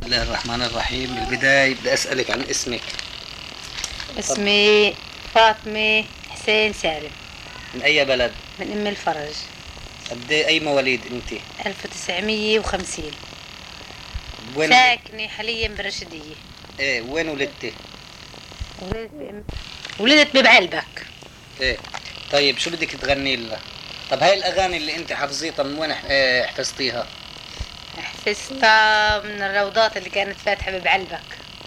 الله الرحمن الرحيم. بالبداية بدي أسألك عن اسمك. اسمي فاطمة حسين سالم. من أي بلد؟ من أم الفرج. أي مواليد أنت؟ 1950. وين ساكنة حاليا بالرشدية. إيه، وين ولدتي؟ ولدت ببعلبك. إيه، طيب شو بدك تغني لنا؟ طب هاي الأغاني اللي أنت حفظيتها من وين حفظتيها؟ حفظتها من الروضات اللي كانت فاتحة ببعلبك.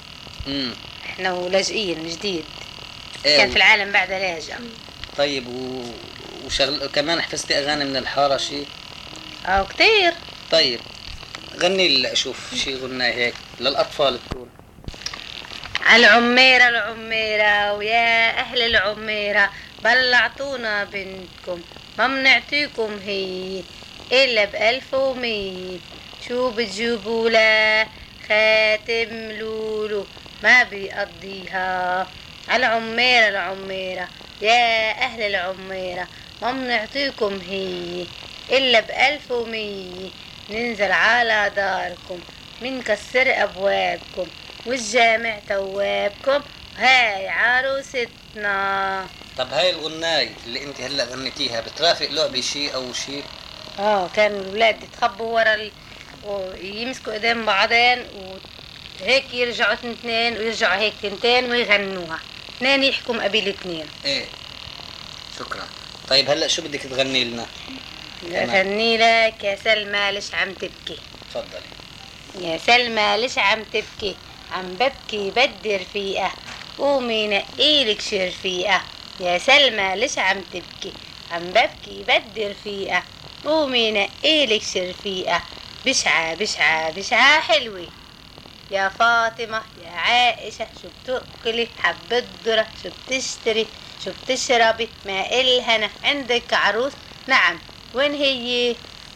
احنا ولاجئين جديد. إيه كان في العالم بعد لاجئ. طيب كمان حفظتي أغاني من الحارة شي؟ كتير. طيب غني لي أشوف شي غناي هيك للأطفال تكون. العميرة العميرة ويا أهل العميرة بلعتونا بنتكم ما منعطيكم هي إلا ب1100. شو بتجيبوا له خاتم لولو ما بيقضيها. العميرة العميرة يا أهل العميرة ما منعطيكم هي إلا ب1100. ننزل على داركم منكسر أبوابكم والجامع توابكم هاي عروستنا. طب هاي الغناي اللي انت هلا غنيتيها بترافق لعبة شي او شي؟ كانوا الولاد يتخبوا ورا ويمسكوا ايدين بعضين وهيك يرجعوا اثنين ويرجعوا هيك تنتين ويغنوها. اثنين يحكم قبيل اثنين. ايه شكرا. طيب هلا شو بدك تغني لنا؟ غني لك يا سلمى ليش عم تبكي. تفضلي. يا سلمى ليش عم تبكي عم ببكي بدي رفيقة قومي نقيلك شرفيقة. يا سلمى ليش عم تبكي عم ببكي بدي رفيقة قومي نقيلك شرفيقة. بشعة بشعة بشعة حلوة يا فاطمة يا عائشة شو بتأكلي حبة ذرة شو بتشتري شو بتشربي ما إلهنا عندك عروس نعم وين هي.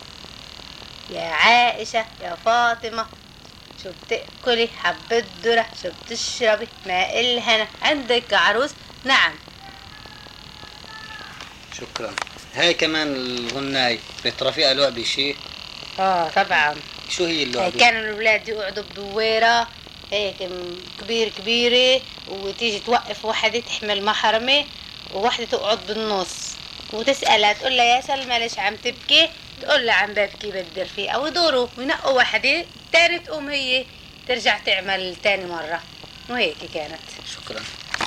يا عائشة يا فاطمة شو بتأكلي حبة ذرة شو بتشربي ما إلهنا عندك عروس نعم. شكرا. هاي كمان الغناي بترافقها لعبة شي؟ طبعا. شو هي اللعبة؟ كانوا الأولاد يقعدوا بدويرة هيك كبيرة وتيجي توقف وحدة تحمل محرمة ووحدة تقعد بالنص وتسألها تقول لها يا سلمى ليش عم تبكي تقول لها عم ببكي بدي رفيقة ويدوروا وينقوا وحدة تاني تقوم هي ترجع تعمل تاني مرة وهيك كانت. شكرا.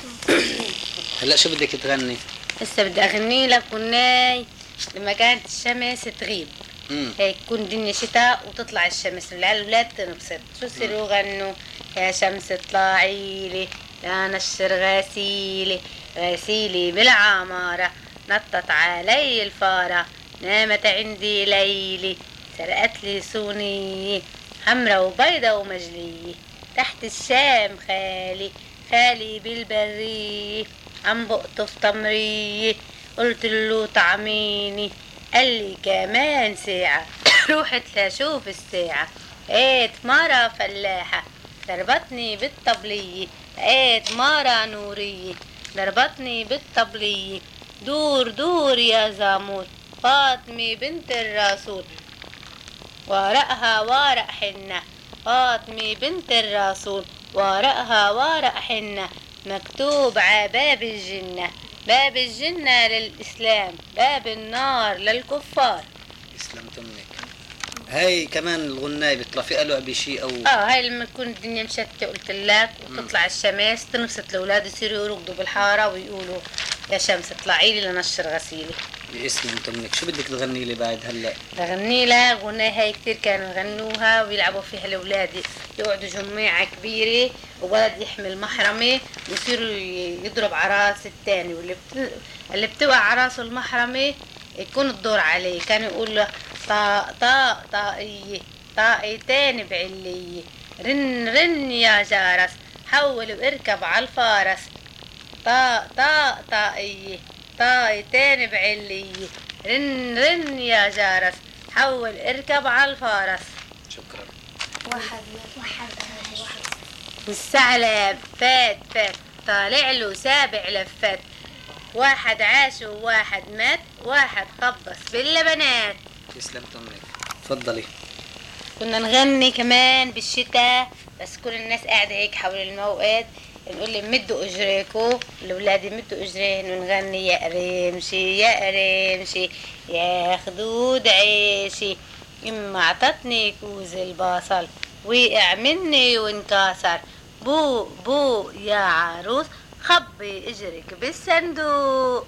هلا شو بدك تغني؟ هسه بدي أغني لك غناي لما كانت الشمس تغيب. هيك تكون الدنيا شتاء وتطلع الشمس الأولاد تنبسط شو يصيروا يغنوا يا شمس اطلعيلي يا نشر غسيلي غسيلي بالعمارة نطت علي الفارة نامت عندي ليلي سرقت لي صونية حمرا وبيضة ومجلية تحت الشام خالي بالبرية عم بقطف تمرية قلت له طعميني قال لي كمان ساعة روحت لشوف الساعة لقيت مرة فلاحة ضربتني بالطبلية لقيت مرة نورية ضربتني بالطبلية دور دور يا زامول فاطمة بنت الرسول ورقها ورق حنة فاطمة بنت الرسول ورقها ورق حنة مكتوب على باب الجنة باب الجنة للإسلام باب النار للكفار. اسلام تمك. هاي كمان الغناي بترافقها لعبة شي او هاي لما تكون الدنيا مشتة قلت لك وتطلع الشمس تنبسط الاولاد يصيروا يرقدوا بالحارة ويقولوا يا شمس اطلعي لي لنشر غسيلي. باسم تمك. شو بدك تغني لي بعد هلا؟ بغني لها غناي هاي كتير كانوا يغنوها ويلعبوا فيها الاولاد يقعدوا جماعة كبيرة وولد يحمل محرمة ويصيروا يضرب عراس التاني اللي بتوقع عراسه المحرمة يكون الدور عليه. كانوا يقولوا طاق طاقية طاقيتين بعلية رن رن يا جارس حول واركب على الفارس طاق طاقية طاقيتين بعلية رن رن يا جارس حول اركب على الفارس. شكرا. واحد والثعلب فات طالع له 7 لفات واحد عاش وواحد مات واحد خبص باللبنات. تسلم تمك. تفضلي. كنا نغني كمان بالشتاء، بس كل الناس قاعدة هيك حول الموقد، نقول لي مدوا اجريكوا، الاولاد يمدوا اجريهن ونغني يا قريمشي يا قريمشي يا خدود عيشي، اما عطتني كوز البصل وقع مني وانكسر، بو بو يا عروس خبي اجرك بالصندوق،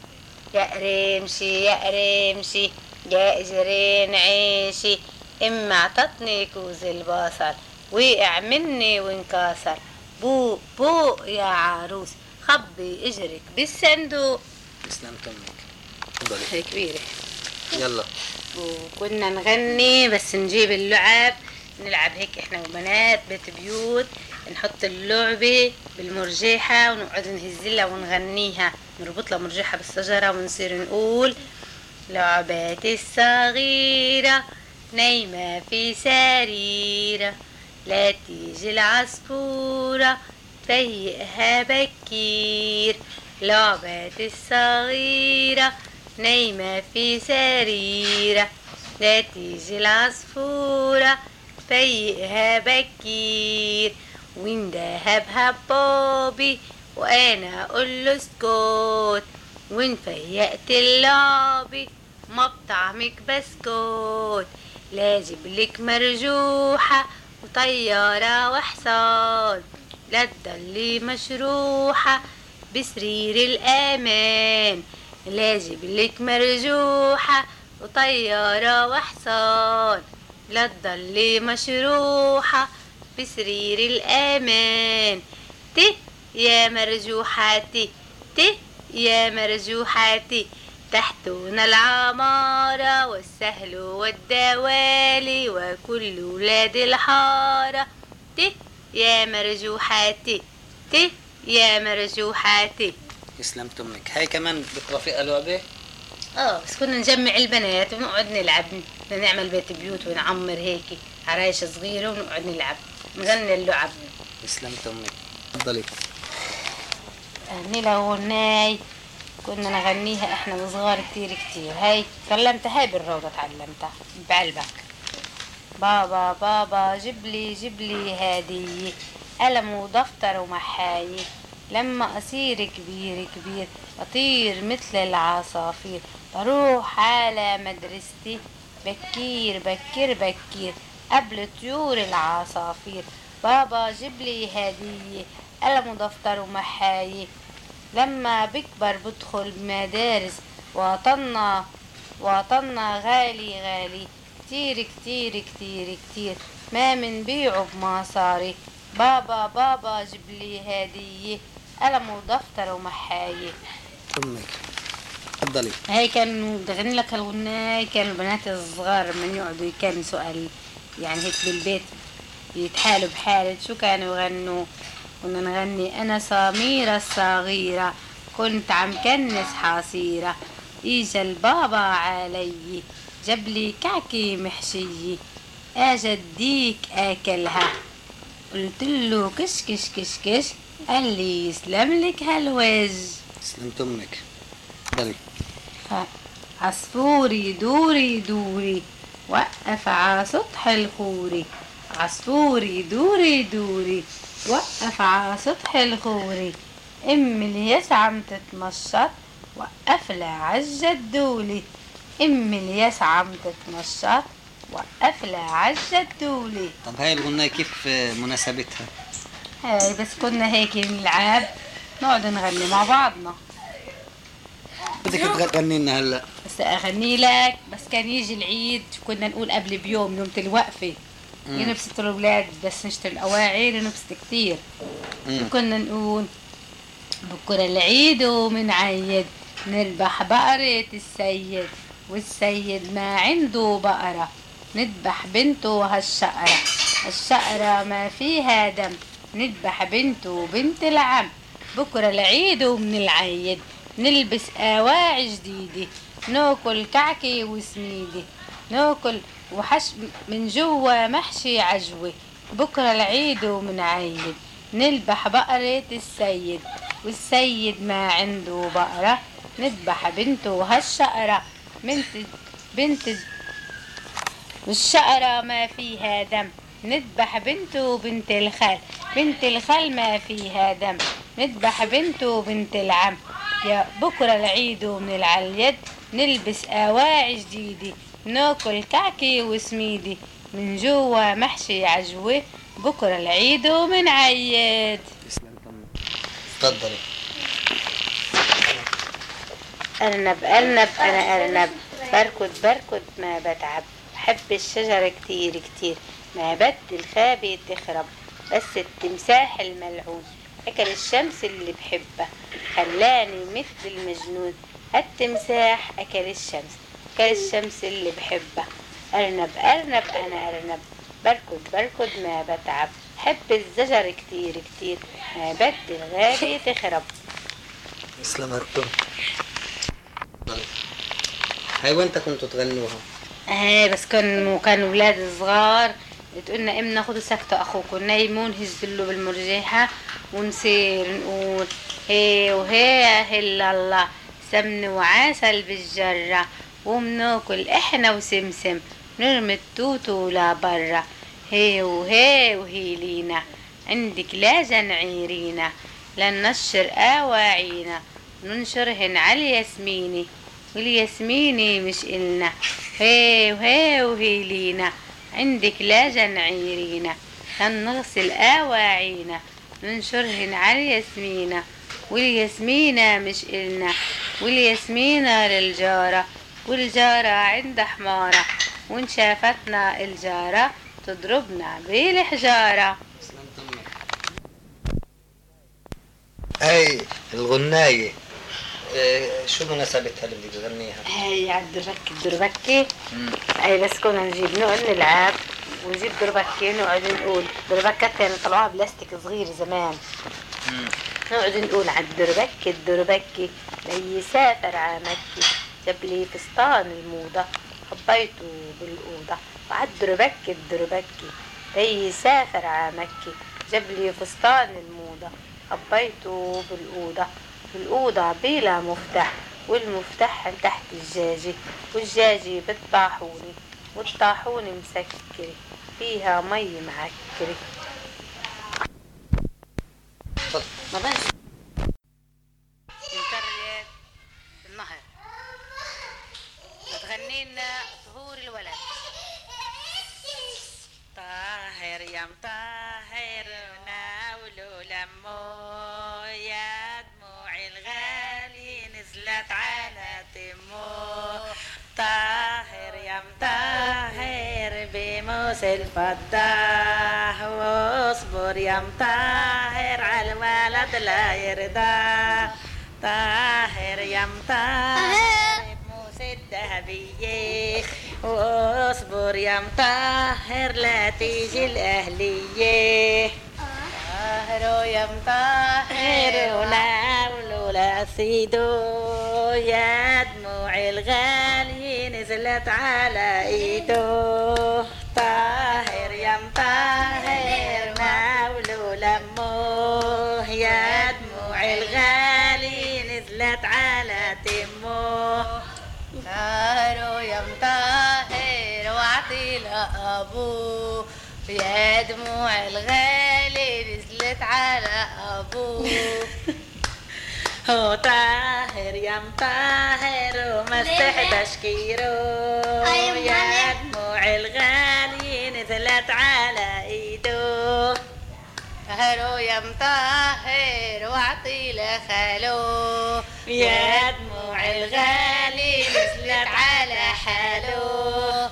يا قريمشي يا قريمشي يا اجرين عيشي، اما عطتني كوز البصل وقع مني وانكسر، بو بو يا عروس خبي اجرك بالصندوق. تسلم تمك. تفضلي. هي كبيرة. يلا. وكنا نغني بس نجيب اللعب، نلعب هيك احنا وبنات بيت بيوت، نحط اللعبة بالمرجيحة ونقعد نهزلها ونغنيها، نربط لها مرجيحة بالشجرة ونصير نقول لعباتي الصغيرة نايمة في سريرة، لا تيجي العصفورة تفيقها بكير، لعباتي الصغيرة نايمة في سريرة، لا تيجي العصفورة تفيقها بكير، وندهب بابي وانا اقول له اسكت، وان فيقت اللعبي ما بطعمك بسكوت، لا جبلك مرجوحة وطيارة وحصان، لا تضلي مشروحة بسرير الأمان، لا جبلك مرجوحة وطيارة وحصان، لا تضلي مشروحة بسرير الأمان، يا مرجوحاتي يا مرجوحاتي، تحتنا العمارة والسهل والدوالي وكل ولاد الحارة، يا مرجوحاتي يا مرجوحاتي. يسلم تمك. هاي كمان بترافقها لعبة؟ بس كنا نجمع البنات ونقعد نلعب، نعمل بيت بيوت ونعمر هيك عرايش صغيرة ونقعد نلعب نغني اللعب. يسلم تمك. تفضلي. نيلا غناي كنا نغنيها احنا وصغار كتير. هاي تعلمتها، هاي بالروضة تعلمتها بعلبك. بابا بابا جبلي هدية، قلم ودفتر ومحاية، لما أصير كبير أطير مثل العصافير، بروح على مدرستي بكير قبل طيور العصافير، بابا جبلي هدية قلم ودفتر ومحاية، لما بكبر بدخل مدارس وطننا غالي كتير ما منبيعه بمصاري، بابا جبلي هدية قلم ودفتر ومحاية. أمك. تفضلي. هاي كانوا بغني لك الغناي، كانوا البنات الصغار من يقعدوا يكنسوا يعني هيك بالبيت يتحالوا بحالة شو كانوا يغنوا. كنا نغني أنا سميرة الصغيرة كنت عم كنس حصيرة، إجا البابا علي جبلي كعكة محشية، أجديك آكلها قلتله كش قال لي يسلم لك هالوجه. سلمت أمك. تفضلي. عصفوري دوري وقف على سطح الخوري، عصفوري دوري وقف على سطح الخوري، ام الياس عم تتمشط وقف لها عالجدولي، ام الياس عم تتمشط وقف لها عالجدولي. طب هاي الغناية كيف مناسبتها؟ هاي بس كنا هيك نلعب نقعد نغني مع بعضنا. بدك تغني لنا هلا؟ بس اغني لك، بس كان يجي العيد كنا نقول قبل بيوم يوم الوقفه ينبسط الاولاد، بس نشتري الاواعي ننبسط كتير. كنا نقول بكره العيد ومنعيد نذبح بقرة السيد، والسيد ما عنده بقرة نذبح بنته هالشقرة، الشقرة ما فيها دم نذبح بنته بنت العم، بكره العيد ومنعيد نلبس أواعي جديدة ناكل كعكة وسميدة، ناكل وحش من جوا محشي عجوة، بكرة العيد ومنعيد نذبح بقرة السيد، والسيد ما عنده بقرة نذبح بنته هالشقرة، والشقرة ما فيها دم، نذبح بنته وبنت الخال، بنت الخال ما فيها دم، نذبح بنته وبنت العم. يا بكرة العيد ومن العاليد نلبس أواعي جديدة، ناكل كعكة وسميدي، من جوا محشي عجوة، بكرة العيد ومن عيد. تفضلي. أرنب أرنب أنا أرنب، بركض بركض ما بتعب، بحب الشجر كتير كتير، ما بدي الخابة تخرب، بس التمساح الملعون أكل الشمس اللي بحبها، خلاني مثل المجنون. التمساح أكل الشمس، أكل الشمس اللي بحبها. أرنب أرنب أنا أرنب، بركض بركض ما بتعب، بحب الزجر كتير كتير، ما بدي الغابة تخرب. سلامتكم. هاي وانت كنتوا تغنوها؟ بس كانوا ولاد صغار تقولنا امنا خدوا سكتوا اخوكم نايمون هزلوا بالمرجيحة، ونصير نقول هي وهي هلا الله، سمن وعسل بالجرة، ومناكل احنا وسمسم، نرمي التوتو لبرا، هي وهي وهي لينا، عندك لا جنعيرينا، لننشر اواعينا، ننشرهن على الياسميني، والياسميني مش إلنا، هي وهي وهي لينا، عندك لا جنعيرينا، هنغسل أواعينا، ننشرهن على الياسمينة، والياسمينة مش إلنا، والياسمينة للجارة، والجارة عند حمارة، وإن شافتنا الجارة تضربنا بالحجارة. هاي الغناية شو مناسبتها اللي بدك تغنيها؟ هاي على الدربكة هاي بس كنا نجيب نقعد نلعب ونجيب دربكة نقعد نقول، دربكات كانوا طلعوها بلاستيك صغير زمان، نقعد نقول على الدربكة لي سافر على مكة، جاب لي فستان الموضة حبيته بالأوضة، وعلى الدربكة لي سافر على مكة، جاب لي فستان الموضة حبيته بالأوضة، الأوضة بلا مفتاح، والمفتاح تحت الجاجي، والجاجي بالطاحونة، والطاحونة مسكرة فيها مي معكرة. ما بنش من قرية النهر بتغني لنا طهور الولد. طاهر يا مطهر ناولوا لمو، يا دموع الغالي نزلت على تمو، طاهر يا مطهر بموس الفضة، واصبر يا مطهر على الولد لا يرضى، طاهر يا مطهر بموس الذهبية، واصبر يا مطهر لا تيجي الأهلية، طاهر يا مطهر وناولوا لا سيدو، يا دموع الغالي نزلت على ايدو، طاهر يا مطهر ناولوا لموه، يا دموع الغالي نزلت على تموه، طاهر يا مطهر واعطي لأبوه، يا دموع الغالي نزلت على أبوه. هو طاهر يا مطهر ومسح تشكيره، يا دموع الغالي نزلت على ايده، طاهر يا مطهر واعطي لخالو، يا دموع الغالي نزلت على حاله.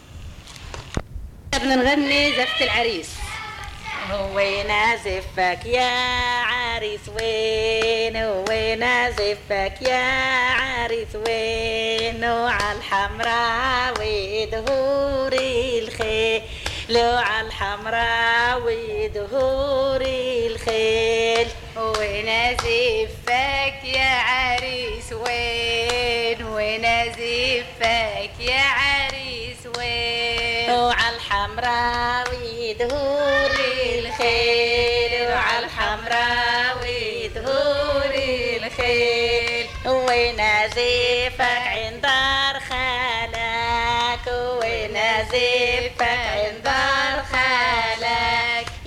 بدنا نغني زفة العريس. وين زفك يا عريس وين، وين زفك يا عريس وين، وعالحمراء ودهور الخيل، لو عالحمراء ودهور الخيل، وين زفك يا عريس وين، وين زفك يا عريس وين، وعالحمراء ودهور الخيل، وعالحمراء ودهور الخيل، وين زفك عند دار خالك، وين زفك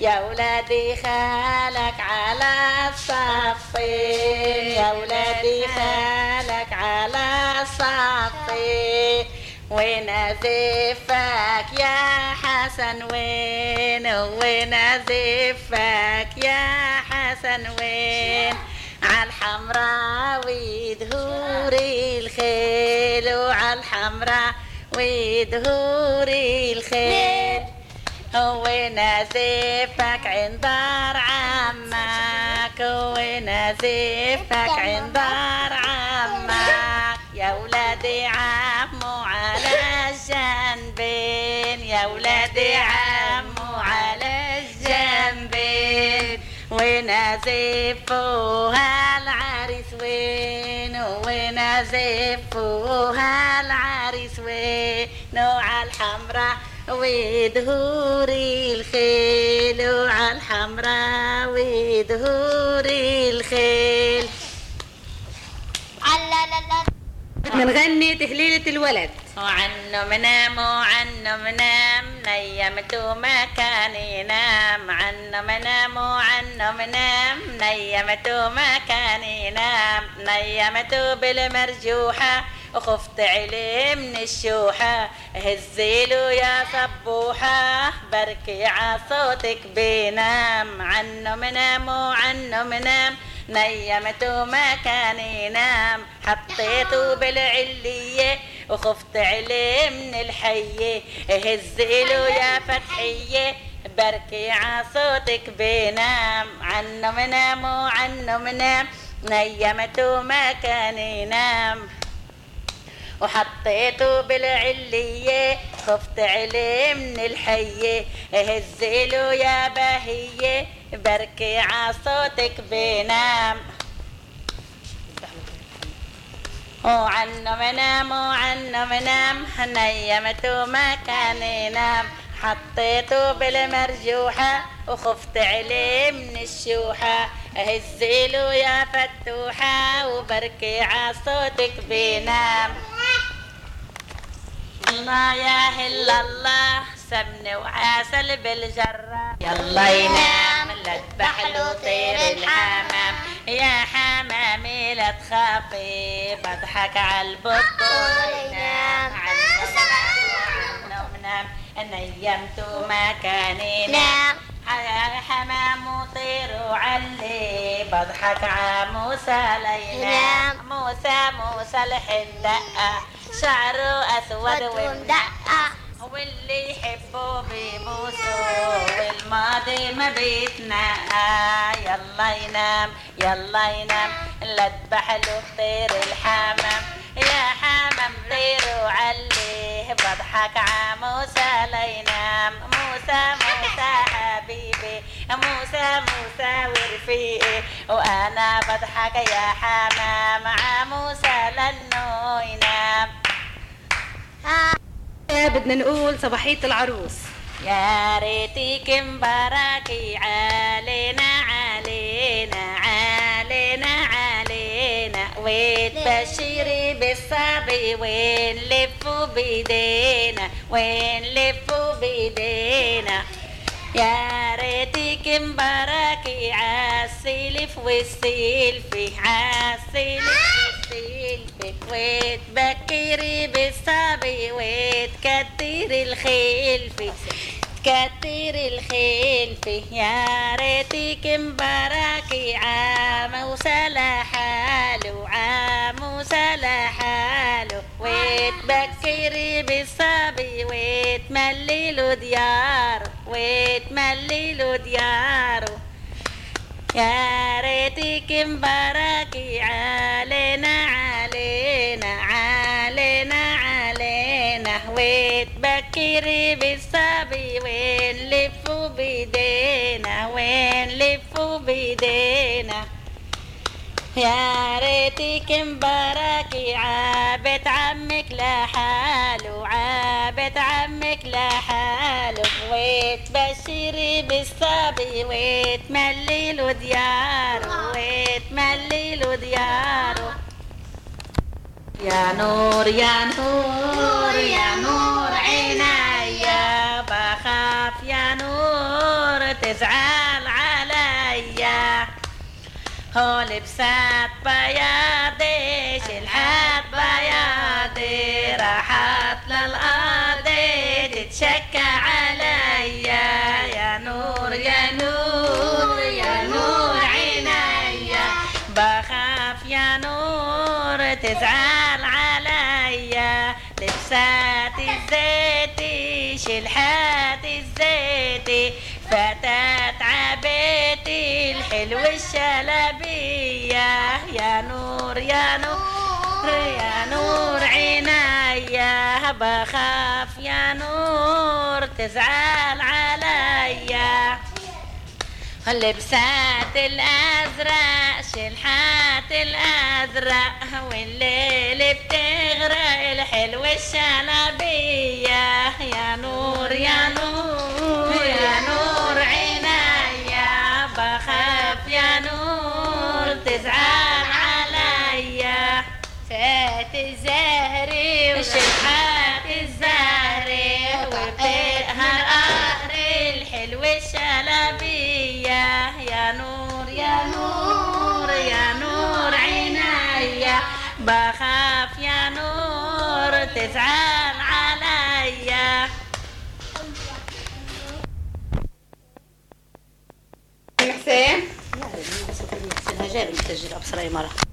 يا ولادي خالك على الصفين، يا ولادي خالك على الصفين، وين زفك يا حسن وين، وين زفك يا حسن وين، عالحمراء ودهور الخيل، وعالحمراء ودهور الخيل، وين زفك عند دار عمك، وين زفك عند دار عمك، يا ولادي عمو على الجنبين، يا ولادي عمو على الجنبين، وين زفوها العريس وين، وين زفوها العريس وين، وعالحمراء ودهور الخيل، وعالحمراء ودهور الخيل. بدنا نغني تهليلة الولد. وعنه منام وعنه منام نيمته ما كان ينام، عنه منام وعنه منام نيمته ما كان ينام، نيمته بالمرجوحة وخفت عليه من الشوحة، هزيله يا صبوحة بركي عصوتك بينام، عنه منام وعنه منام نيمته ما كان ينام، حطيته بالعلية وخفت عليه من الحية، هزيله يا فتحية بركي عصوتك بينام، عنه منام وعنه منام نيمته ما كان ينام، وحطيته بالعلية خفت عليه من الحية، هزيله يا بهية بركي عصوتك بينام، وعنه منام وعنه منام نيمته ما كان ينام، حطيته بالمرجوحة وخفت عليه من الشوحة، هزيله يا فتوحة وبركي عصوتك بينام، الله يا هل الله سمن وعسل بالجرة، يلا ينام لذبح له طير الحمام، يا حمامي لا تخافي بضحك على البطول ينام، عنه منام نيمته ما كان ينام، يا حمام وطير وعلي بضحك على موسى لينام، موسى الحندقة شعره أسود ومدقة، واللي يحبه بيبوسه والماضي ما بيتنقى، يلا ينام يلا ينام لذبح له طير الحمام، يا حمام طير وعليه بضحك ع موسى لينام، موسى حبيبي موسى ورفيقي، وانا بضحك يا حمام ع موسى لانه ينام. بدنا نقول صباحية العروس. يا ريتك مباركي علينا علينا علينا علينا، وتبشري بالصبي ونلفوا بيدينا ونلفوا بيدينا، يا ريتك مباركي عالسلف والسلفي عالسلف والسلفي، وتبكري بالصبي وتكتري الخلفي كتر الخلفي، يا ريتك مباركي عام وسلا حاله عام وسلا حاله، وتبكري بالصبي وتمليله دياره وتمليله دياره، يا ريتك مباركي علينا علينا علينا علينا، وتبكري بالصبي ونلفوا بيدينا ونلفوا بيدينا، يا ريتك مباركي عابت عمك لحاله عابت عمك لحاله، وتبشري بالصبي وتمليله دياره وتمليله دياره، يا نور يا نور يا نور عينيا بخاف يا نور تزعل عليا. هو لبسات بياضي شلحات بياضي راحت للقاضي تتشكى عليا. يا نور يا نور يا نور عينيا بخاف يا نور تزعل عليا. لبسات الزيتي شلحات الزيتي فتات عبيتي الحلو الشلبية. يا نور يا نور يا نور عينيا بخاف يا نور تزعل عليا. لبسات الأزرق شلحات الأزرق والليل بتغرق الحلو الشلبية. يا نور يا نور يا نور عينيا بخاف يا نور تزعل عليا. فات الزهري وشلحات الزهري وبتقهر قهر الحلو الشلبية. يا نور يا نور يا نور عينيا بخاف يا نور تزعل عليا. حسين جاب المسجل ابصر اي مره.